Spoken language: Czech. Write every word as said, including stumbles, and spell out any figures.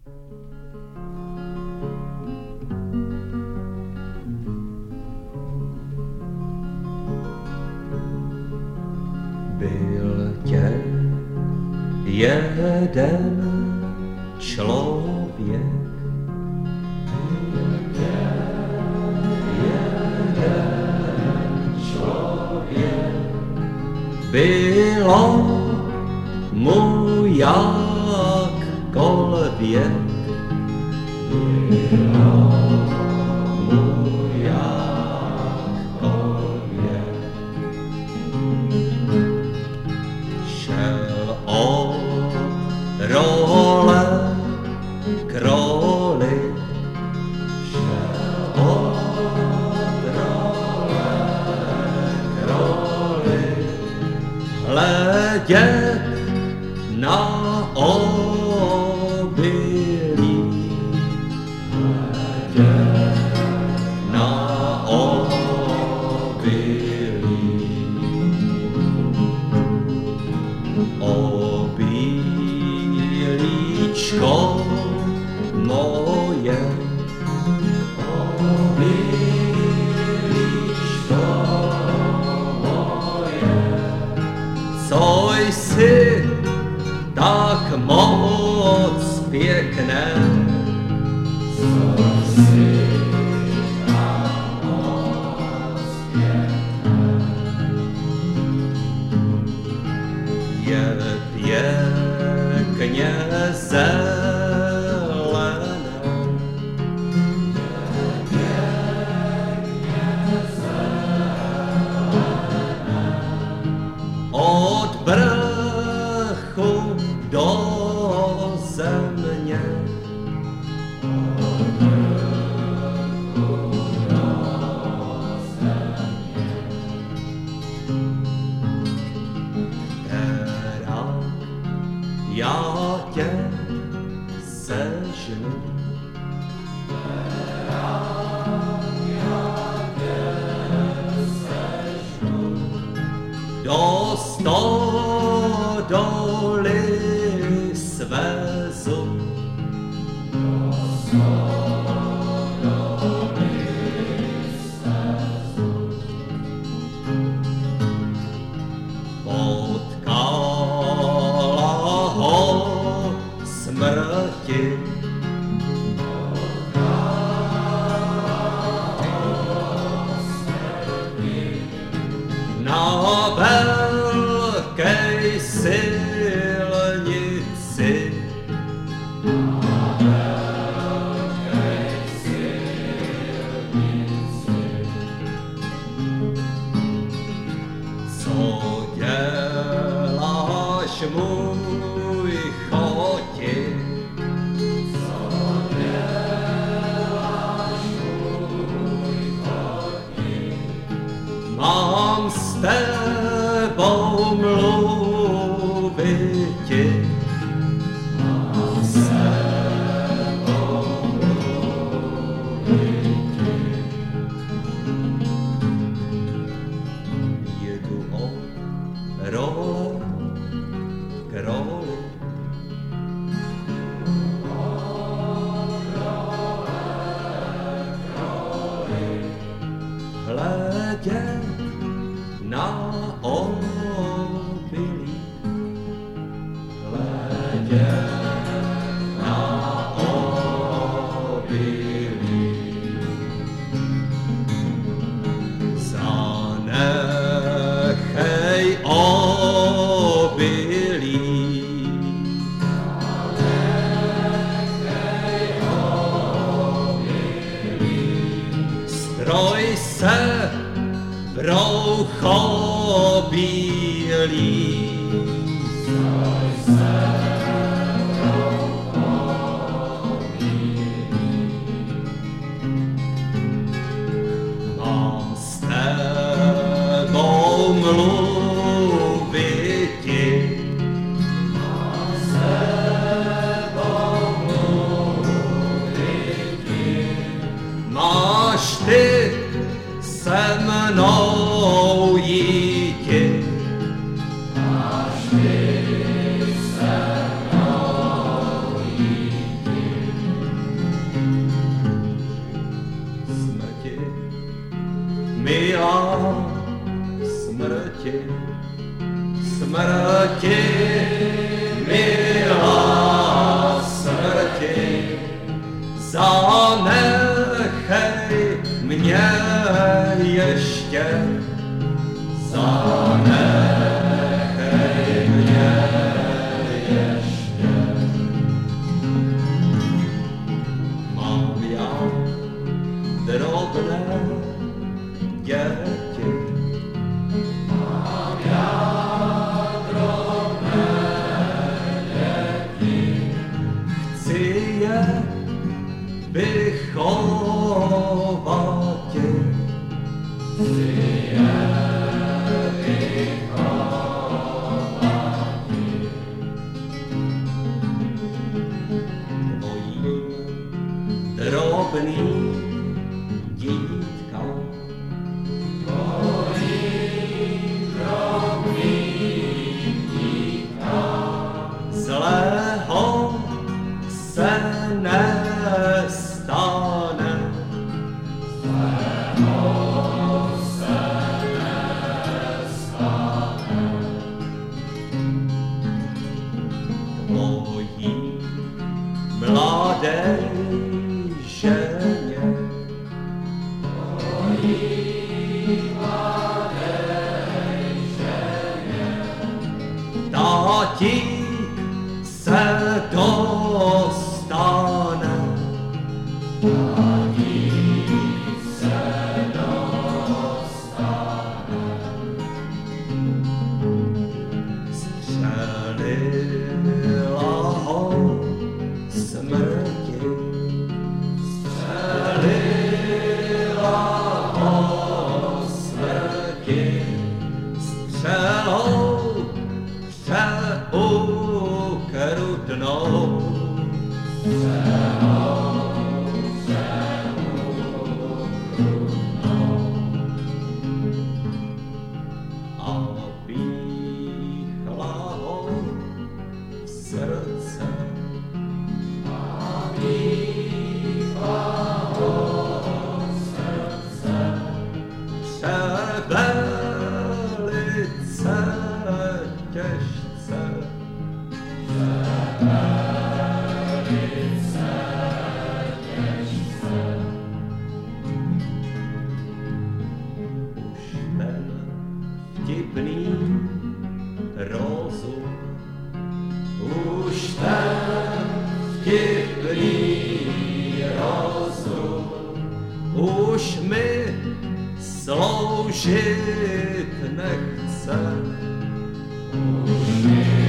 Byl tě jeden člověk, byl tě jeden člověk, bylo mu jak kolvěk, bylo mu jak kolvěk. Šel od role k roli, šel od role k roli, hledět na obilí, hledět na obilí. Obilíčko moje, obilíčko moje, co jsi tak moc pěkné, co jsi tak moc pěkné. Je pěkně zelené, je pěkně zelené, od vrchu do země, od vrchu do země. Teda já tě sežnu, teda já tě sežnu, do stodoly svezu, do stodoly svezu. Potkala ho smrti, potkala ho smrti, na velkej silnici, na velkej silnici. Co děláš, můj choti, co děláš, můj choti, mám s tebou mluviti, mám s tebou mluviti. Jedu od role k roli, od role k roli, hledět na obilí, hledět na obilí. Zanechej obilí, zanechej obilí, stroj se broucho bílý, stroj se broucho bílý. Mám s tebou mluviti, mám s tebou mluviti, máš ty se mnou jíti, zanechej mě ještě, zanechej mě ještě. Mám já drobné děti, mám já drobné děti, chci je vychováti, chci je vychováti. Tvojí drobný dítka, tvojí drobný dítka, zlého se nestane, zlého se nestane. Tvojí mladé ženě, tvojí mladé ženě, tatík se dostane, tatík se dostane. Střelila ho smrti, střelila ho smrti, střelou přeukrutnou, střelou přeukrutnou. A píchla ho v srdce, a píchla ho v srdce, převelice těžce, převelice těžce. Už ten vtipný rozum, už ten vtipný rozum, už mi sloužit nechce, už mi